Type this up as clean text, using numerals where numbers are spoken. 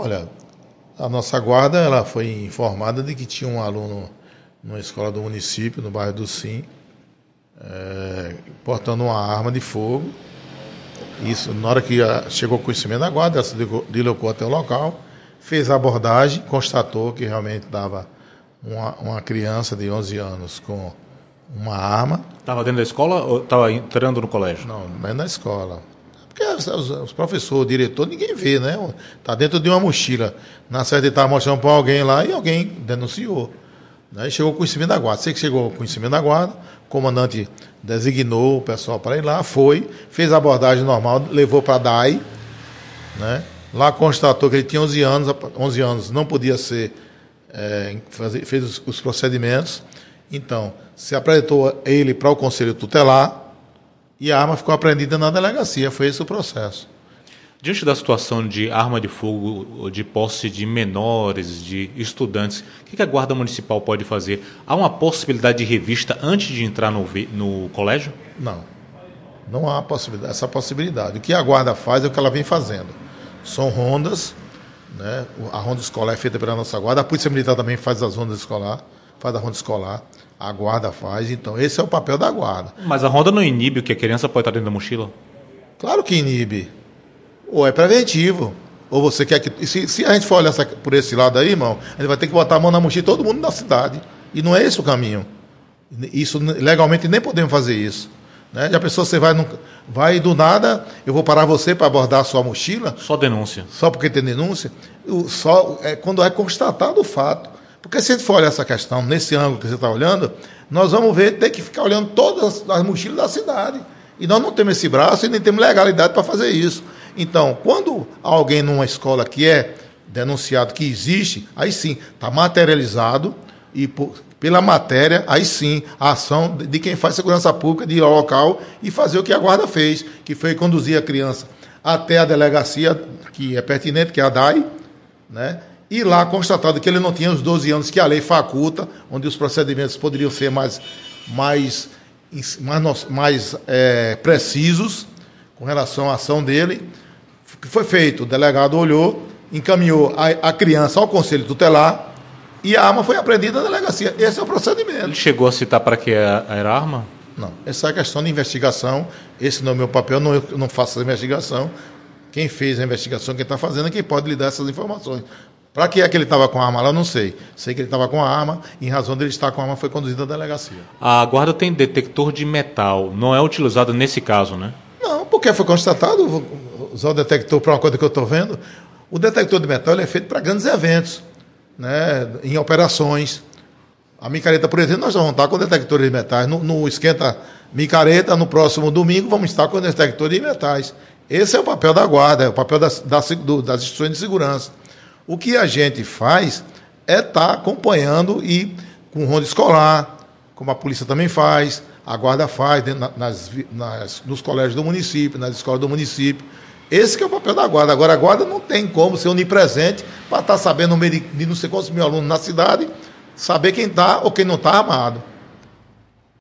Olha, a nossa guarda ela foi informada de que tinha um aluno numa escola do município, no bairro do Sim, portando uma arma de fogo. Isso, na hora que chegou o conhecimento da guarda, ela se deslocou até o local, fez a abordagem, constatou que realmente dava uma criança de 11 anos com uma arma. Estava dentro da escola ou estava entrando no colégio? Não, não é na escola. Porque os professores, o diretor, ninguém vê, né? Está dentro de uma mochila. Na certa ele estava mostrando para alguém lá e alguém denunciou. Né? Chegou o conhecimento da guarda. Sei que chegou o conhecimento da guarda, o comandante designou o pessoal para ir lá, fez a abordagem normal, levou para a DAI, né? Lá constatou que ele tinha 11 anos não podia ser, fez os procedimentos. Então, se apresentou ele para o Conselho Tutelar e a arma ficou apreendida na delegacia. Foi esse o processo. Diante da situação de arma de fogo, de posse de menores, de estudantes, o que a Guarda Municipal pode fazer? Há uma possibilidade de revista antes de entrar no colégio? Não. Não há essa possibilidade. O que a Guarda faz é o que ela vem fazendo. São rondas, né? A ronda escolar é feita pela nossa Guarda, a Polícia Militar também faz as rondas escolar, faz a ronda escolar, a Guarda faz, então esse é o papel da Guarda. Mas a ronda não inibe o que a criança pode estar dentro da mochila? Claro que inibe. Ou é preventivo, ou você quer que... Se a gente for olhar por esse lado aí, irmão, a gente vai ter que botar a mão na mochila de todo mundo da cidade. E não é esse o caminho. Isso, legalmente, nem podemos fazer isso. Né? Já pensou, você vai do nada, eu vou parar você para abordar a sua mochila? Só denúncia. Só porque tem denúncia? Quando é constatado o fato. Porque se a gente for olhar essa questão, nesse ângulo que você está olhando, nós vamos ter que ficar olhando todas as mochilas da cidade. E nós não temos esse braço e nem temos legalidade para fazer isso. Então, quando alguém numa escola que é denunciado que existe, aí sim, está materializado e pela matéria, aí sim, a ação de quem faz segurança pública de ir ao local e fazer o que a guarda fez, que foi conduzir a criança até a delegacia, que é pertinente, que é a DAI, né? E lá constatado que ele não tinha os 12 anos que a lei faculta, onde os procedimentos poderiam ser mais precisos com relação à ação dele. O que foi feito? O delegado olhou, encaminhou a criança ao Conselho Tutelar e a arma foi apreendida na delegacia. Esse é o procedimento. Ele chegou a citar para que era a arma? Não. Essa é a questão de investigação. Esse não é o meu papel, eu não faço essa investigação. Quem fez a investigação, quem está fazendo, é quem pode lhe dar essas informações. Para que é que ele estava com a arma lá, eu não sei. Sei que ele estava com a arma, e em razão dele estar com a arma, foi conduzido à delegacia. A guarda tem detector de metal, não é utilizado nesse caso, né? Não, porque foi constatado, vou usar o detector para uma coisa que eu estou vendo. O detector de metal ele é feito para grandes eventos, né, em operações. A micareta, por exemplo, nós vamos estar com detectores de metais. No Esquenta Micareta, no próximo domingo, vamos estar com detectores de metais. Esse é o papel da guarda, é o papel das instituições de segurança. O que a gente faz é estar acompanhando e com ronda escolar, como a polícia também faz, a guarda faz nos colégios do município, nas escolas do município. Esse que é o papel da guarda. Agora, a guarda não tem como ser onipresente para estar sabendo no meio de não sei quantos mil alunos na cidade, saber quem está ou quem não está armado.